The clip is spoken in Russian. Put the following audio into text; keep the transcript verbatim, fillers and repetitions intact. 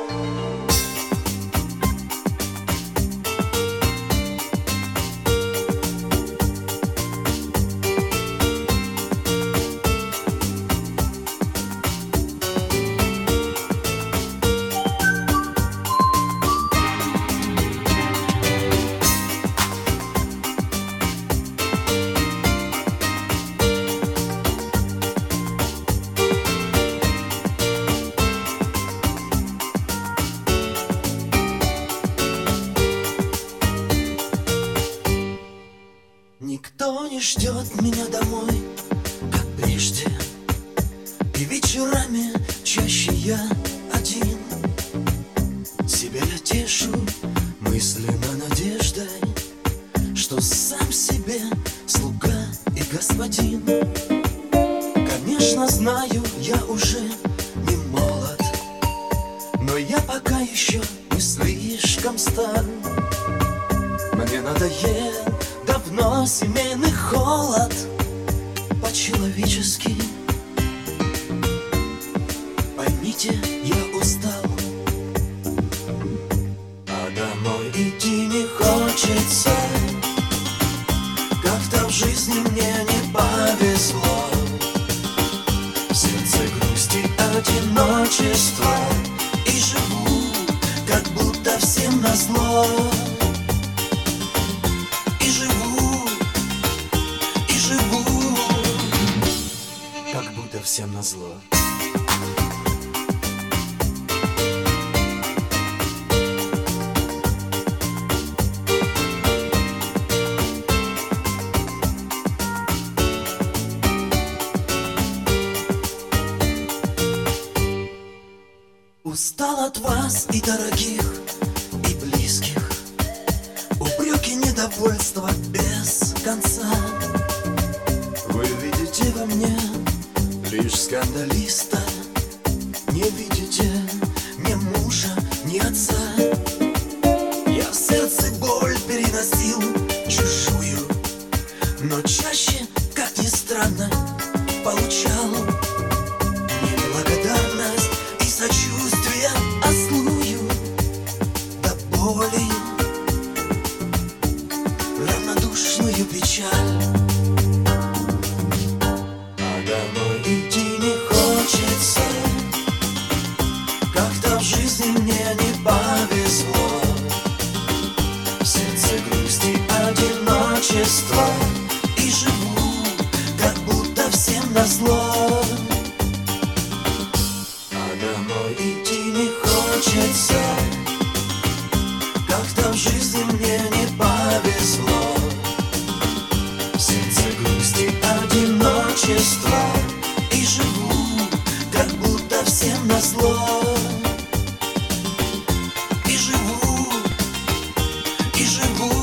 Никто не ждет меня домой, как прежде, и вечерами чаще я один. Себя я тешу мысленно надеждой, что сам себе слуга и господин. Конечно, знаю, я уже не молод, но я пока еще не слишком стар. Мне надоел давно семейный холод, по-человечески. Поймите, я устал, а домой идти не хочется. Как-то в жизни мне не повезло, в сердце грусть и одиночество, и живу, как будто всем назло. И живу, и живу, как будто всем назло. Устал от вас и дорогих, и близких, упреки, недовольства без конца. Вы видите во мне лишь скандалиста, не видите ни мужа, ни отца. Я в сердце боль переносил чужую, но чаще, как ни странно, получал неблагодарность и сочувствие ослую до боли, равнодушную печаль. А домой идти не хочется, как-то в жизни мне не повезло, в сердце грусть и одиночество, и живу, как будто всем назло. А домой идти не хочется, как-то в жизни мне не повезло, в сердце грусть и одиночество, и живу, как будто всем назло. И живу, и живу,